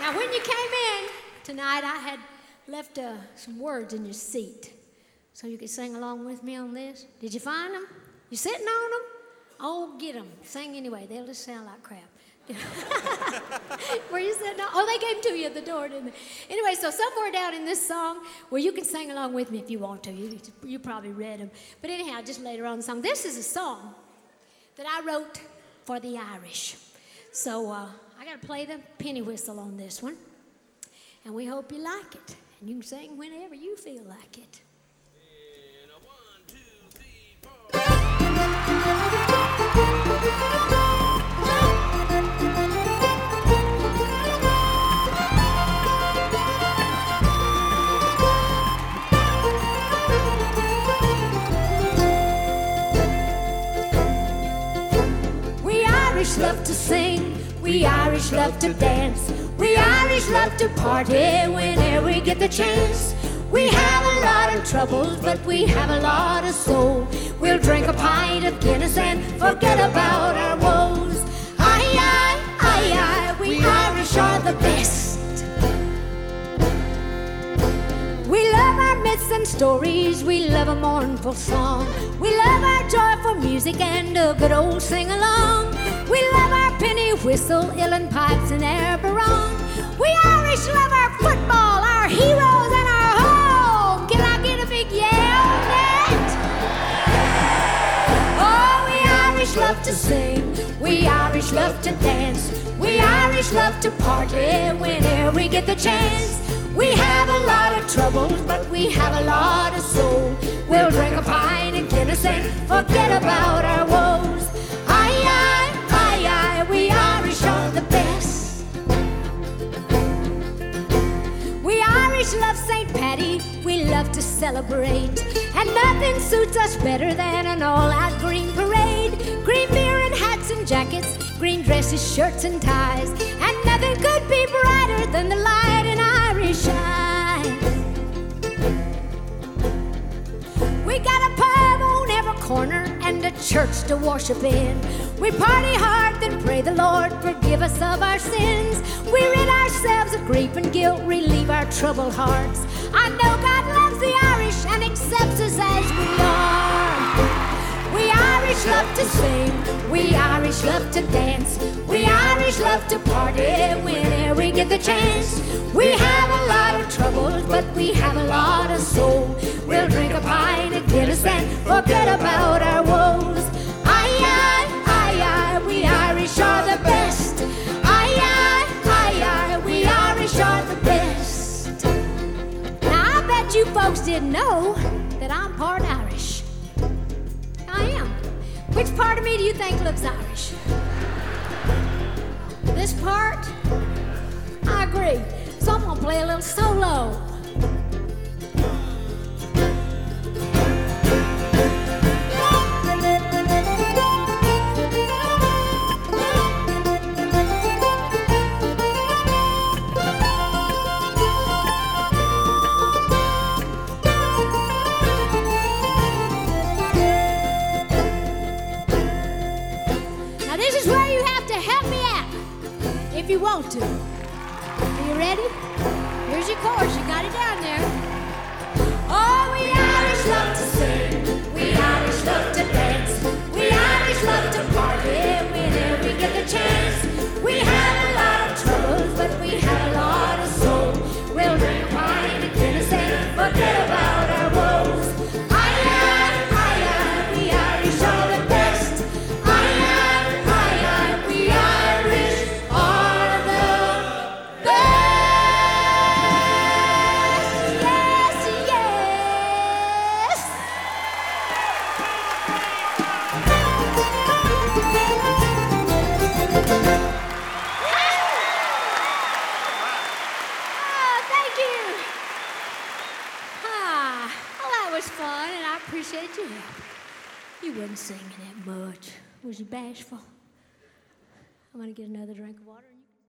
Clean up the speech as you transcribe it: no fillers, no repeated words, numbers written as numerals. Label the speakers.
Speaker 1: Now, when you came in tonight, I had left some words in your seat so you could sing along with me on this. Did you find them? You sitting on them? Oh, get them. Sing anyway. They'll just sound like crap. Were you sitting on? Oh, they gave them to you at the door, didn't they? Anyway, so somewhere down in this song, well, you can sing along with me if you want to. You probably read them. But anyhow, just later on the song. This is a song that I wrote for the Irish. So I got to play the penny whistle on this one. And we hope you like it. And you can sing whenever you feel like it.
Speaker 2: And a 1, 2, 3,
Speaker 1: 4. We Irish love to sing. We Irish love to dance. We Irish love to party whenever we get the chance. We have a lot of troubles, but we have a lot of soul. We'll drink a pint of Guinness and forget about our woes. Aye, aye, aye, aye, we Irish are the best. We love our myths and stories, we love a mournful song. We love our joyful music and a good old sing-along. We love our penny whistle, uilleann pipes and our barong. We Irish love our football, our heroes and our home. Can I get a big yell on that? Oh, we Irish love to sing, we Irish love to dance. We Irish love to party whenever we get the chance. We have a lot of troubles, but we have a lot of soul. We'll drink a pint of Guinness and forget about our woes. Aye, aye, aye, aye, we Irish are the best. We Irish love St. Paddy, we love to celebrate. And nothing suits us better than an all-out green parade. Green beer and hats and jackets, green dresses, shirts and ties. And nothing could be brighter than the light in Irish eyes. We got a pub on every corner and a church to worship in. We party hard, then pray the Lord forgive us of our sins. We rid ourselves of grief and guilt, relieve our troubled hearts. I know God loves the Irish and accepts us as we are. We Irish love to sing, we Irish love to dance. We Irish love to party whenever we get the chance. We have a lot of troubles, but we have a lot of soul. We'll drink a pint of Guinness and forget about our woes. Aye, aye, aye, aye, we Irish are the best. Aye, aye, aye, aye, we Irish are the best. Now, I bet you folks didn't know that I'm part Irish. I am. Which part of me do you think looks Irish? This part? I agree. So I'm gonna play a little solo. If you want to. Are you ready? Here's your chorus. You got it down there. Oh, we Irish love to sing. We Irish love to dance. We Irish love to party whenever we get the chance. We have a lot of troubles, but we have a lot of soul. We'll drink a pint of Guinness and forget about our woes. Aye, aye, aye, aye, we Irish are the best. Aye, aye, aye, aye, we Irish are the best. Yes, yes. Oh, thank you. Well, that was fun, and I appreciate your help. You wasn't singing that much. Was you bashful? I'm going to get another drink of water.